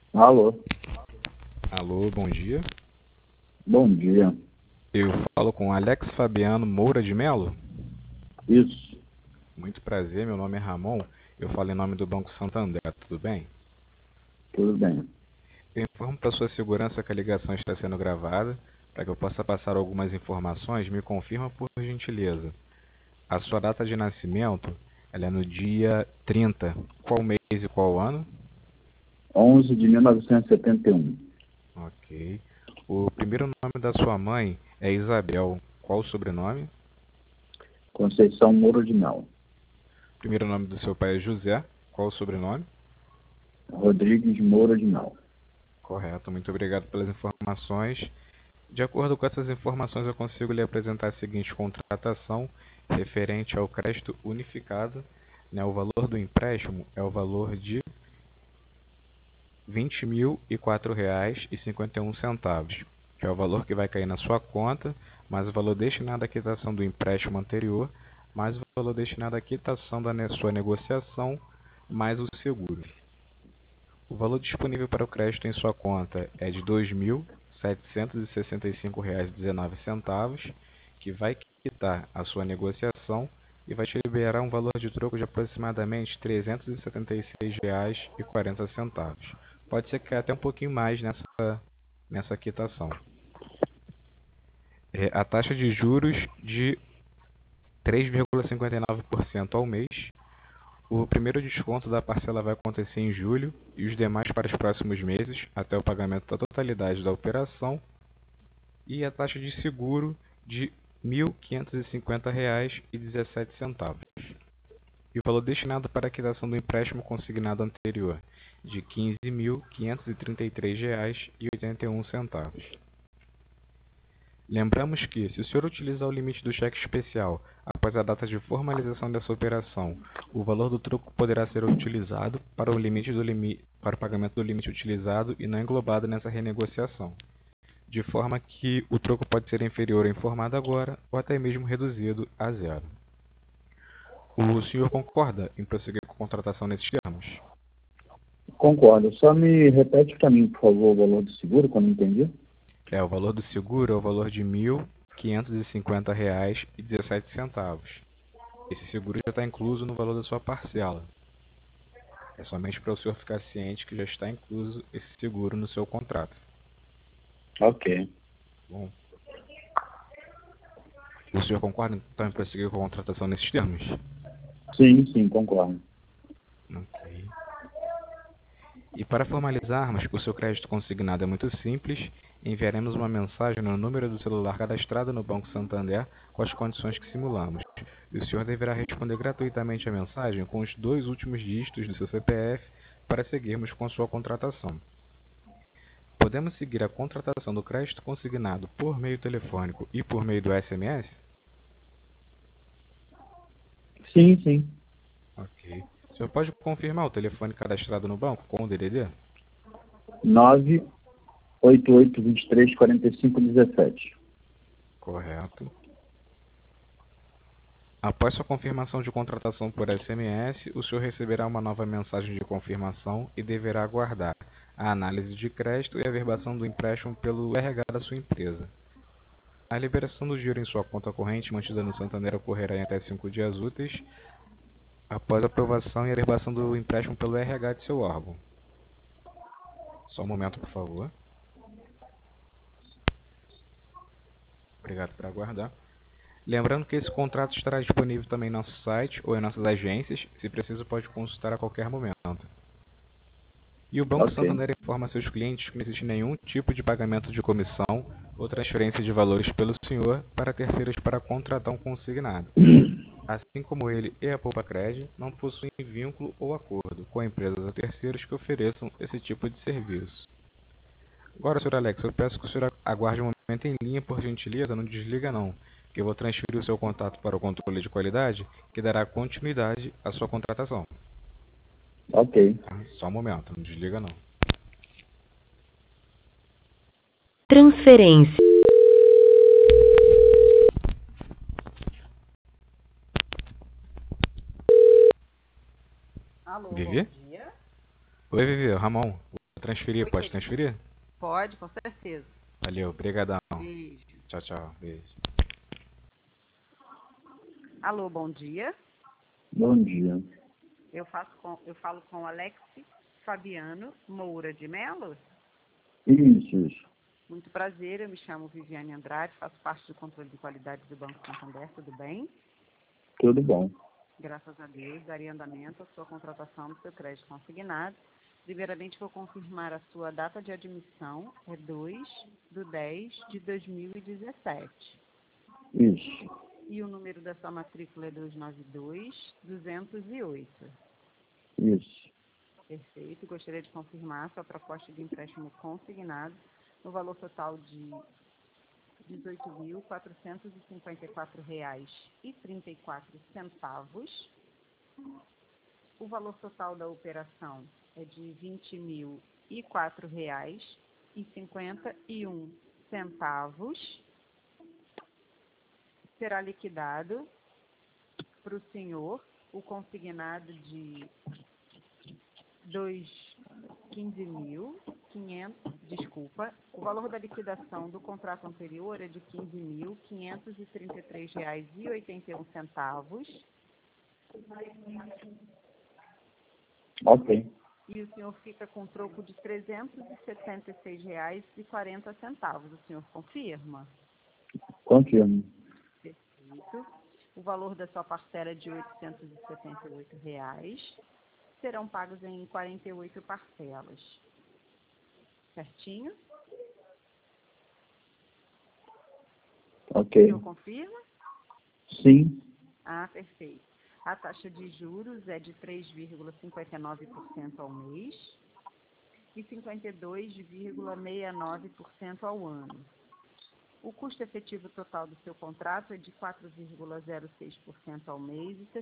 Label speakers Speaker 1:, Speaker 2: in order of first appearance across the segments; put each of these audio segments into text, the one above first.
Speaker 1: Alô,
Speaker 2: Alô, bom dia.
Speaker 1: bom dia.
Speaker 2: Eu falo com Alex Fabiano Moura de Melo.
Speaker 1: Isso,
Speaker 2: Muito prazer, meu nome é Ramon. Eu falo em nome do Banco Santander, tudo bem?
Speaker 1: tudo bem.
Speaker 2: Eu informo para sua segurança que a ligação está sendo gravada. Para que eu possa passar algumas informações, me confirma por gentileza. A sua data de nascimento, ela é no dia 30. Qual mês e qual ano?
Speaker 1: 11 de 1971.
Speaker 2: Ok. O primeiro nome da sua mãe é Isabel. Qual o sobrenome?
Speaker 1: Conceição Moura de Melo.
Speaker 2: O primeiro nome do seu pai é José. Qual o sobrenome?
Speaker 1: Rodrigues Moura de Melo.
Speaker 2: Correto, muito obrigado pelas informações. De acordo com essas informações, eu consigo lhe apresentar a seguinte contratação referente ao crédito unificado. O valor do empréstimo é o valor de R$ 20.004,51, que é o valor que vai cair na sua conta, mais o valor destinado à quitação do empréstimo anterior, mais o valor destinado à quitação da sua negociação, mais o seguro. O valor disponível para o crédito em sua conta é de R$ 2.765,19, que vai quitar a sua negociação e vai te liberar um valor de troco de aproximadamente R$ 376,40. Pode ser que caia até um pouquinho mais nessa quitação. A taxa de juros de 3,59% ao mês. O primeiro desconto da parcela vai acontecer em julho e os demais para os próximos meses, até o pagamento da totalidade da operação, e a taxa de seguro de R$ 1.550,17. E o valor destinado para a quitação do empréstimo consignado anterior, de R$ 15.533,81. Lembramos que, se o senhor utilizar o limite do cheque especial após a data de formalização dessa operação, o valor do troco poderá ser utilizado para para o pagamento do limite utilizado e não englobado nessa renegociação, de forma que o troco pode ser inferior ao informado agora ou até mesmo reduzido a zero. O senhor concorda em prosseguir com a contratação nesses termos?
Speaker 1: Concordo. Só me repete para mim, por favor, o valor do seguro, que eu não entendi.
Speaker 2: O valor do seguro é o valor de R$ 1.550,17. Esse seguro já está incluso no valor da sua parcela. É somente para o senhor ficar ciente que já está incluso esse seguro no seu contrato.
Speaker 1: Ok.
Speaker 2: Bom, o senhor concorda então em prosseguir com a contratação nesses termos?
Speaker 1: Sim, concordo.
Speaker 2: Ok. E para formalizarmos, o seu crédito consignado é muito simples. Enviaremos uma mensagem no número do celular cadastrado no Banco Santander com as condições que simulamos. E o senhor deverá responder gratuitamente a mensagem com os 2 últimos dígitos do seu CPF para seguirmos com a sua contratação. Podemos seguir a contratação do crédito consignado por meio telefônico e por meio do SMS?
Speaker 1: Sim.
Speaker 2: Ok. O senhor pode confirmar o telefone cadastrado no banco com o DDD?
Speaker 1: 988234517.
Speaker 2: Correto. Após sua confirmação de contratação por SMS, o senhor receberá uma nova mensagem de confirmação e deverá aguardar a análise de crédito e a verbação do empréstimo pelo RH da sua empresa. A liberação do dinheiro em sua conta corrente mantida no Santander ocorrerá em até 5 dias úteis após a aprovação e a verbação do empréstimo pelo RH de seu órgão. Só um momento, por favor. Obrigado por aguardar. Lembrando que esse contrato estará disponível também em nosso site ou em nossas agências. Se preciso, pode consultar a qualquer momento. E o Banco
Speaker 1: Ok.
Speaker 2: Santander informa seus clientes que não existe nenhum tipo de pagamento de comissão ou transferência de valores pelo senhor para terceiros para contratar um consignado. Assim como ele e a Poupa-Cred não possuem vínculo ou acordo com empresas ou terceiros que ofereçam esse tipo de serviço. Agora, Sr. Alex, eu peço que o senhor aguarde um momento em linha, por gentileza, não desliga não, que eu vou transferir o seu contato para o controle de qualidade, que dará continuidade à sua contratação.
Speaker 1: Ok.
Speaker 2: Tá? Só um momento, não desliga não.
Speaker 3: Transferência. Alô, bom
Speaker 2: Vivi?
Speaker 3: dia.
Speaker 2: Oi, Vivi, Ramon. Transferir,
Speaker 3: Oi,
Speaker 2: pode
Speaker 3: querido.
Speaker 2: transferir?
Speaker 3: Pode, com certeza.
Speaker 2: Valeu, brigadão.
Speaker 3: Beijo.
Speaker 2: Tchau, tchau. Beijo.
Speaker 3: Alô, bom dia.
Speaker 1: Bom dia.
Speaker 3: Eu falo com Alex Fabiano Moura de Mello.
Speaker 1: Isso.
Speaker 3: Muito prazer, eu me chamo Viviane Andrade, faço parte do controle de qualidade do Banco Santander, tudo bem?
Speaker 1: Tudo bom.
Speaker 3: Graças a Deus, daria andamento à sua contratação do seu crédito consignado. Primeiramente, vou confirmar a sua data de admissão, é 2/10/2017.
Speaker 1: Isso.
Speaker 3: E o número da sua matrícula é 292-208.
Speaker 1: Isso.
Speaker 3: Perfeito. Gostaria de confirmar sua proposta de empréstimo consignado no valor total de R$ 18.454,34. O valor total da operação é de R$ 20.004,51. Será liquidado para o senhor o consignado de 15.500, desculpa, o valor da liquidação do contrato anterior é de R$ 15.533,81.
Speaker 1: Ok.
Speaker 3: E o senhor fica com troco de R$ 376,40. O senhor confirma?
Speaker 1: Confirmo.
Speaker 3: Perfeito. O valor da sua parcela é de R$ 878. Serão pagos em 48 parcelas. Certinho?
Speaker 1: Ok.
Speaker 3: O senhor confirma?
Speaker 1: Sim.
Speaker 3: Ah, perfeito. A taxa de juros é de 3,59% ao mês e 52,69% ao ano. O custo efetivo total do seu contrato é de 4,06% ao mês e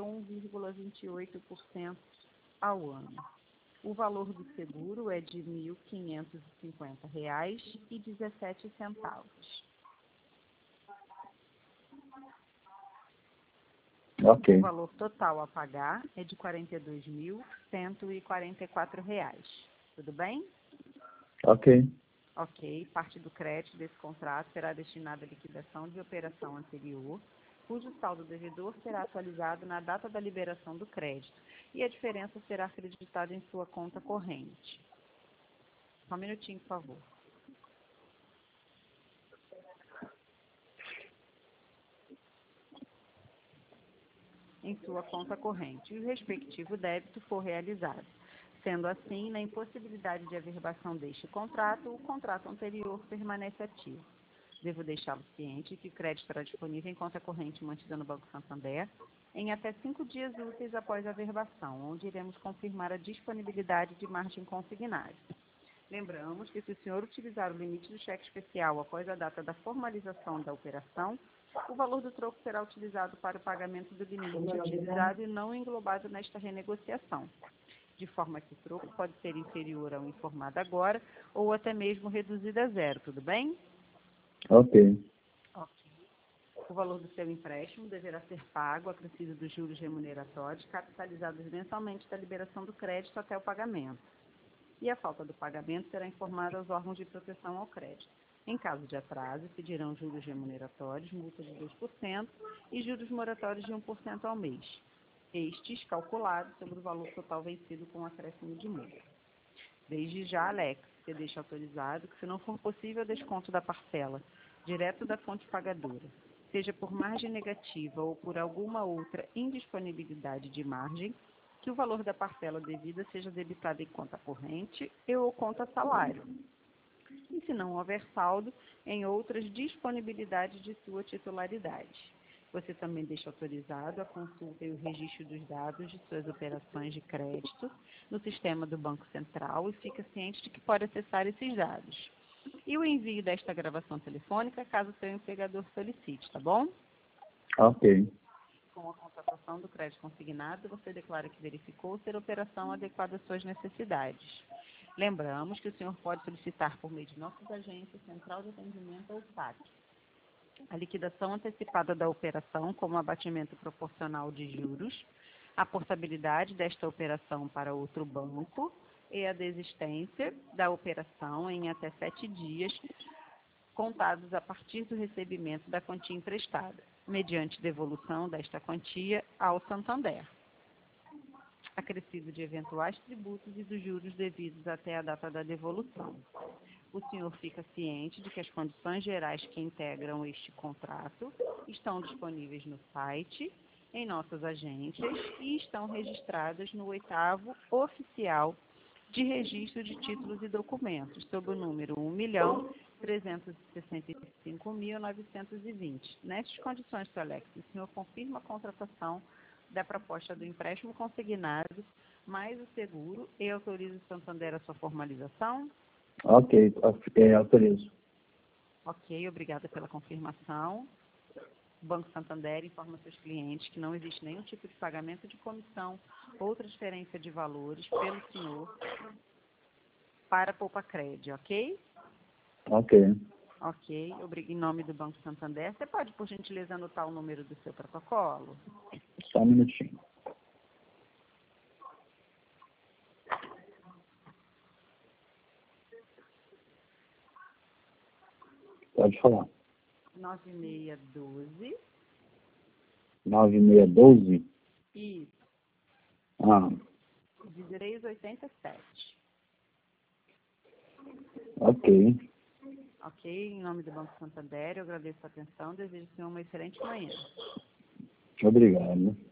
Speaker 3: 61,28% ao ano. O valor do seguro é de R$ 1.550,17.
Speaker 1: Ok.
Speaker 3: O valor total a pagar é de R$ 42.144. Tudo bem?
Speaker 1: Ok.
Speaker 3: Ok. Parte do crédito desse contrato será destinada à liquidação de operação anterior, cujo saldo devedor será atualizado na data da liberação do crédito e a diferença será acreditada em sua conta corrente. Só um minutinho, por favor. Em sua conta corrente, e o respectivo débito for realizado. Sendo assim, na impossibilidade de averbação deste contrato, o contrato anterior permanece ativo. Devo deixá-lo ciente que o crédito estará disponível em conta corrente mantida no Banco Santander em até 5 dias úteis após a averbação, onde iremos confirmar a disponibilidade de margem consignada. Lembramos que se o senhor utilizar o limite do cheque especial após a data da formalização da operação, o valor do troco será utilizado para o pagamento do limite utilizado e não englobado nesta renegociação, de forma que o troco pode ser inferior ao informado agora ou até mesmo reduzido a zero, tudo bem?
Speaker 1: Ok.
Speaker 3: Ok. O valor do seu empréstimo deverá ser pago, acrescido dos juros remuneratórios, capitalizados mensalmente da liberação do crédito até o pagamento. E a falta do pagamento será informada aos órgãos de proteção ao crédito. Em caso de atraso, pedirão juros remuneratórios, multa de 2% e juros moratórios de 1% ao mês. Estes calculados sobre o valor total vencido com acréscimo de multa. Desde já, Alex, você deixa autorizado que, se não for possível, desconto da parcela direto da fonte pagadora, seja por margem negativa ou por alguma outra indisponibilidade de margem, que o valor da parcela devida seja debitado em conta corrente ou conta salário. E, se não houver saldo, em outras disponibilidades de sua titularidade. Você também deixa autorizado a consulta e o registro dos dados de suas operações de crédito no sistema do Banco Central e fica ciente de que pode acessar esses dados. E o envio desta gravação telefônica, caso seu empregador solicite, tá bom?
Speaker 1: Ok.
Speaker 3: Com a contratação do crédito consignado, você declara que verificou ser a operação adequada às suas necessidades. Lembramos que o senhor pode solicitar por meio de nossas agências, Central de Atendimento ou SAC, a liquidação antecipada da operação como abatimento proporcional de juros, a portabilidade desta operação para outro banco e a desistência da operação em até 7 dias, contados a partir do recebimento da quantia emprestada, mediante devolução desta quantia ao Santander, acrescido de eventuais tributos e dos juros devidos até a data da devolução. O senhor fica ciente de que as condições gerais que integram este contrato estão disponíveis no site, em nossas agências e estão registradas no 8º Oficial de Registro de Títulos e Documentos, sob o número 1.365.920. Nestas condições, Sr. Alex, o senhor confirma a contratação da proposta do empréstimo consignado, mais o seguro, e autoriza o Santander a sua formalização?
Speaker 1: Ok, autorizo.
Speaker 3: Ok, obrigada pela confirmação. O Banco Santander informa seus clientes que não existe nenhum tipo de pagamento de comissão ou transferência de valores pelo senhor para Poupacred, ok?
Speaker 1: Ok.
Speaker 3: Ok, em nome do Banco Santander. Você pode, por gentileza, anotar o número do seu protocolo?
Speaker 1: Só um minutinho. Pode falar.
Speaker 3: 9612.
Speaker 1: 9612?
Speaker 3: Isso. 1687.
Speaker 1: Ok.
Speaker 3: Ok, em nome do Banco Santander, eu agradeço a atenção, desejo ao senhor uma excelente manhã.
Speaker 1: Obrigado.